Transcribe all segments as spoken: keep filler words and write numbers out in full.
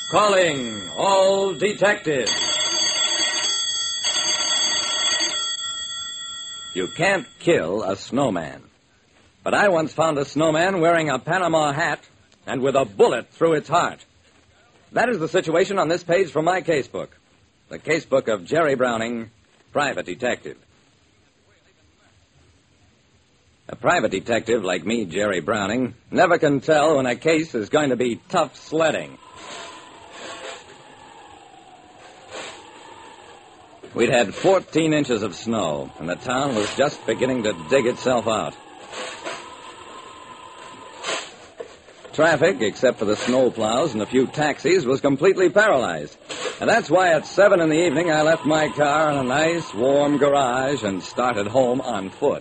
Calling all detectives. You can't kill a snowman. But I once found a snowman wearing a Panama hat and with a bullet through its heart. That is the situation on this page from my casebook. The casebook of Jerry Browning, private detective. A private detective like me, Jerry Browning, never can tell when a case is going to be tough sledding. We'd had fourteen inches of snow, and the town was just beginning to dig itself out. Traffic, except for the snowplows and a few taxis, was completely paralyzed. And that's why at seven in the evening I left my car in a nice, warm garage and started home on foot.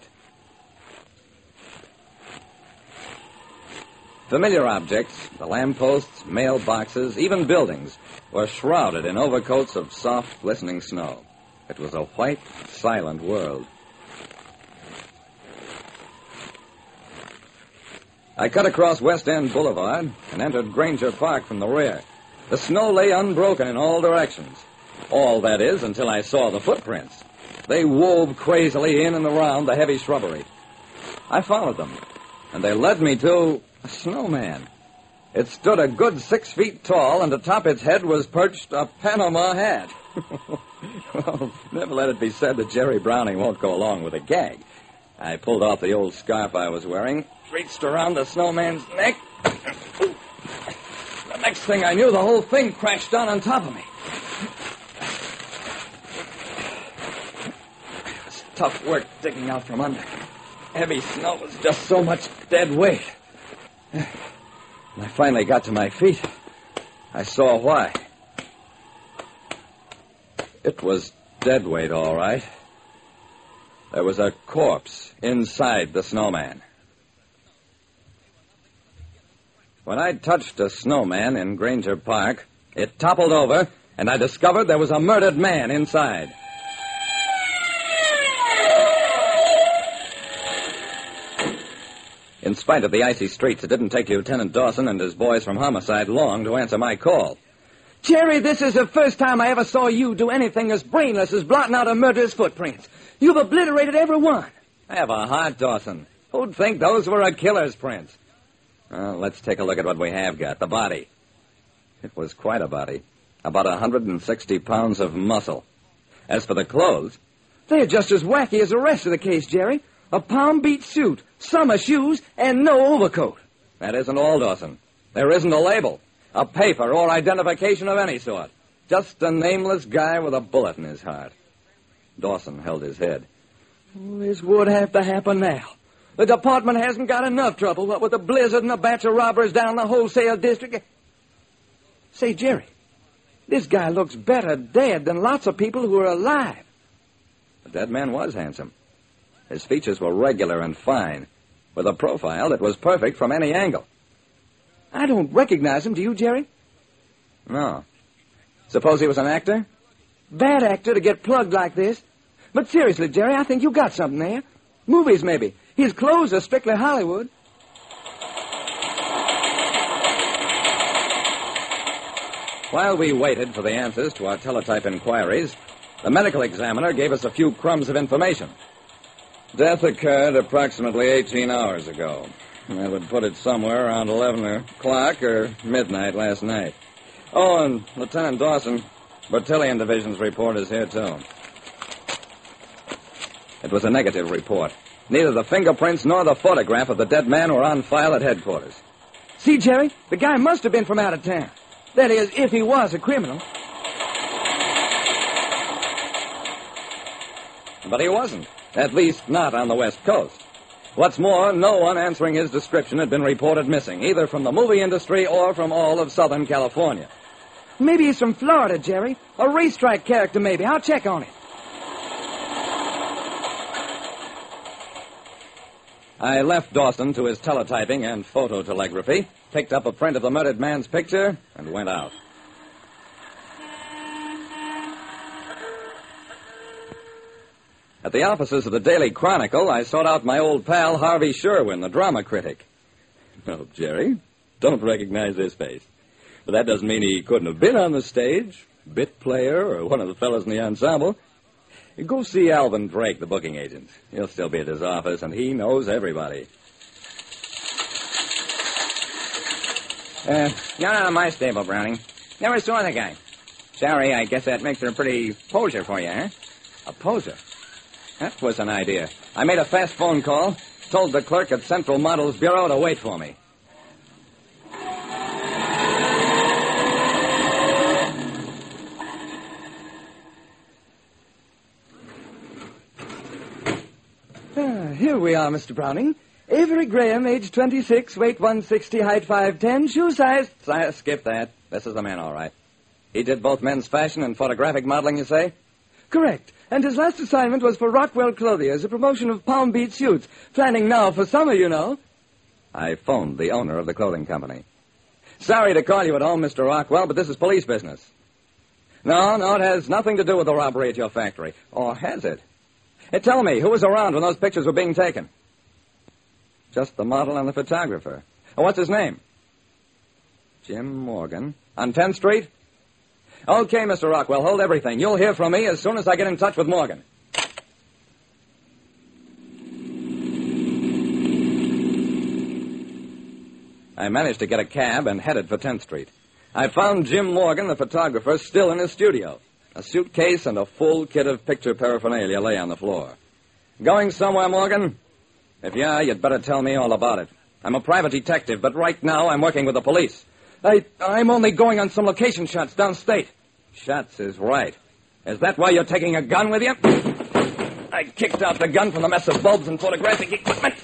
Familiar objects, the lampposts, mailboxes, even buildings, were shrouded in overcoats of soft, glistening snow. It was a white, silent world. I cut across West End Boulevard and entered Granger Park from the rear. The snow lay unbroken in all directions. All, that is, until I saw the footprints. They wove crazily in and around the heavy shrubbery. I followed them, and they led me to a snowman. It stood a good six feet tall, and atop its head was perched a Panama hat. Well, never let it be said that Jerry Browning won't go along with a gag. I pulled off the old scarf I was wearing, reached around the snowman's neck. The next thing I knew, the whole thing crashed down on top of me. It was tough work digging out from under. Heavy snow was just so much dead weight. When I finally got to my feet, I saw why. It was dead weight, all right. There was a corpse inside the snowman. When I touched a snowman in Granger Park, it toppled over, and I discovered there was a murdered man inside. In spite of the icy streets, it didn't take Lieutenant Dawson and his boys from Homicide long to answer my call. Jerry, this is the first time I ever saw you do anything as brainless as blotting out a murderer's footprints. You've obliterated every one. Have a heart, Dawson. Who'd think those were a killer's prints? Well, let's take a look at what we have got, the body. It was quite a body. About one hundred sixty pounds of muscle. As for the clothes... They're just as wacky as the rest of the case, Jerry. A Palm Beach suit, summer shoes, and no overcoat. That isn't all, Dawson. There isn't a label, a paper, or identification of any sort. Just a nameless guy with a bullet in his heart. Dawson held his head. Oh, this would have to happen now. The department hasn't got enough trouble, what with the blizzard and a batch of robbers down the wholesale district. Say, Jerry, this guy looks better dead than lots of people who are alive. The dead man was handsome. His features were regular and fine, with a profile that was perfect from any angle. I don't recognize him, do you, Jerry? No. Suppose he was an actor? Bad actor to get plugged like this. But seriously, Jerry, I think you got something there. Movies, maybe. His clothes are strictly Hollywood. While we waited for the answers to our teletype inquiries, the medical examiner gave us a few crumbs of information. Death occurred approximately eighteen hours ago. That would put it somewhere around eleven o'clock or midnight last night. Oh, and Lieutenant Dawson, Bertillon Division's report is here, too. It was a negative report. Neither the fingerprints nor the photograph of the dead man were on file at headquarters. See, Jerry, the guy must have been from out of town. That is, if he was a criminal. But he wasn't. At least not on the West Coast. What's more, no one answering his description had been reported missing, either from the movie industry or from all of Southern California. Maybe he's from Florida, Jerry. A racetrack character, maybe. I'll check on it. I left Dawson to his teletyping and phototelegraphy, picked up a print of the murdered man's picture, and went out. At the offices of the Daily Chronicle, I sought out my old pal Harvey Sherwin, the drama critic. Oh, Jerry, don't recognize this face. But that doesn't mean he couldn't have been on the stage, bit player, or one of the fellows in the ensemble. You go see Alvin Drake, the booking agent. He'll still be at his office, and he knows everybody. Uh, not out of my stable, Browning. Never saw the guy. Sorry, I guess that makes her a pretty poser for you, huh? A poser? That was an idea. I made a fast phone call, told the clerk at Central Models Bureau to wait for me. Ah, here we are, Mister Browning. Avery Graham, age twenty-six, weight one sixty, height five ten, shoe size... Si- skip that. This is the man, all right. He did both men's fashion and photographic modeling, you say? Correct. And his last assignment was for Rockwell Clothiers, a promotion of Palm Beach suits. Planning now for summer, you know. I phoned the owner of the clothing company. Sorry to call you at home, Mister Rockwell, but this is police business. No, no, it has nothing to do with the robbery at your factory. Or has it? Hey, tell me, who was around when those pictures were being taken? Just the model and the photographer. Oh, what's his name? Jim Morgan. On tenth Street? Okay, Mister Rockwell, hold everything. You'll hear from me as soon as I get in touch with Morgan. I managed to get a cab and headed for tenth Street. I found Jim Morgan, the photographer, still in his studio. A suitcase and a full kit of picture paraphernalia lay on the floor. Going somewhere, Morgan? If yeah, you'd better tell me all about it. I'm a private detective, but right now I'm working with the police. I, I'm only going on some location shots downstate. Shots is right. Is that why you're taking a gun with you? I kicked out the gun from the mess of bulbs and photographic equipment.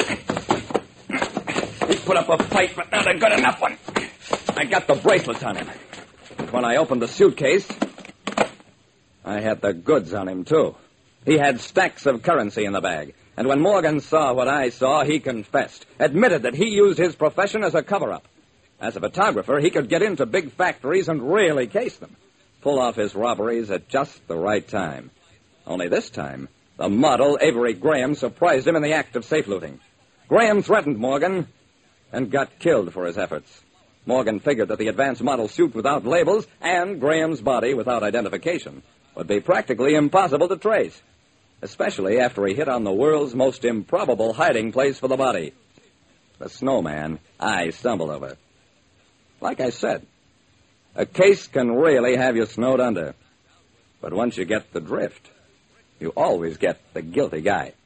He put up a fight, but not a good enough one. I got the bracelets on him. When I opened the suitcase, I had the goods on him, too. He had stacks of currency in the bag. And when Morgan saw what I saw, he confessed, admitted that he used his profession as a cover-up. As a photographer, he could get into big factories and really case them, pull off his robberies at just the right time. Only this time, the model, Avery Graham, surprised him in the act of safe-looting. Graham threatened Morgan and got killed for his efforts. Morgan figured that the advanced model suit without labels and Graham's body without identification would be practically impossible to trace, especially after he hit on the world's most improbable hiding place for the body, the snowman I stumbled over. Like I said, a case can really have you snowed under. But once you get the drift, you always get the guilty guy.